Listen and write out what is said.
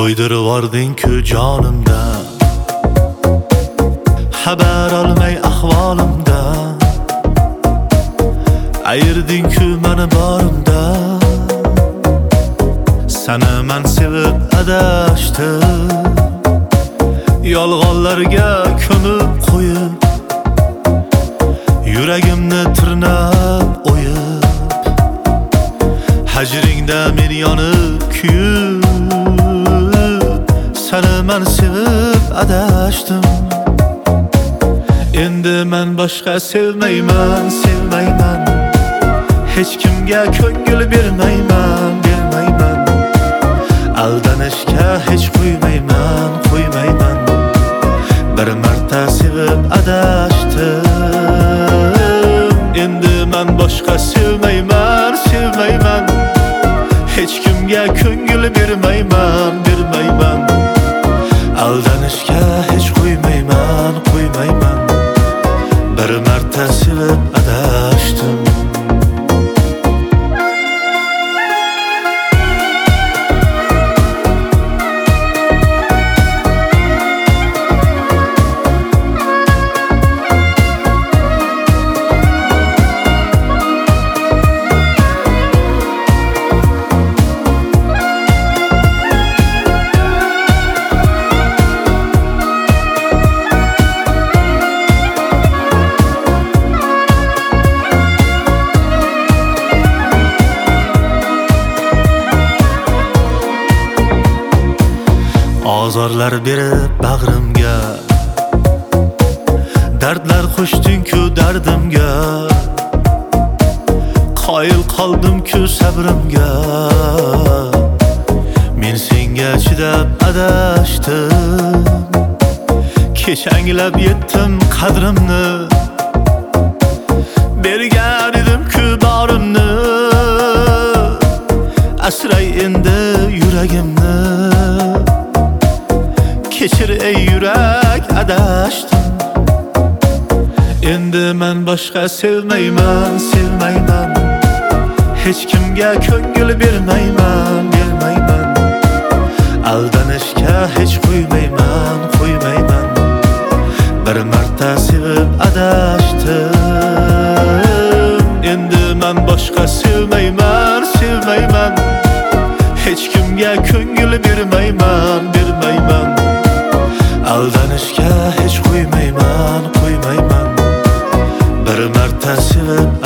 To'ydirvording-ku jonimda, xabar olmay ahvolimda. Ayirding-ku meni borimda, seni men sevib adashdim. Yolg'onlarga ko'mib qo'yib, yuragimni tirnab o'yib, hajringda men yonib kuyib, seni men sevib adashdim. Endi men boshqa sevmayman, sevmayman. Hech kimga ko'ngil bermayman, bermayman. Aldanishga hech qo'ymayman, qo'ymayman. Bir marta sevib adashdim. Endi men boshqa sevmayman, sevmayman. Hech kimga ko'ngil bermayman, bermayman. Aldanishga hech qo'ymayman, qo'ymayman. Bir marta sevib adashdim. Azorlar berib bag'rimga, dardlar qo'shding-ku dardimga. Qoyil qoldim-ku sabrimga, men senga chidab adashdim. Kech anglab yetdim qadrimni, bergan edim-ku borimni. Asray endi yuragimni, kechir ey yurak adashdim. Endi men boshqa sevmayman, sevmayman. Hech kimga ko'ngil bermayman, bermayman. Aldanishga hech qo'ymayman, qo'ymayman. Bir marta sevib adashdim. Endi men boshqa sevmayman, sevmayman. Hech kimga ko'ngil bermayman, bermayman. Aldanishga hech qo'ymayman, qo'ymayman. Bir marta sevib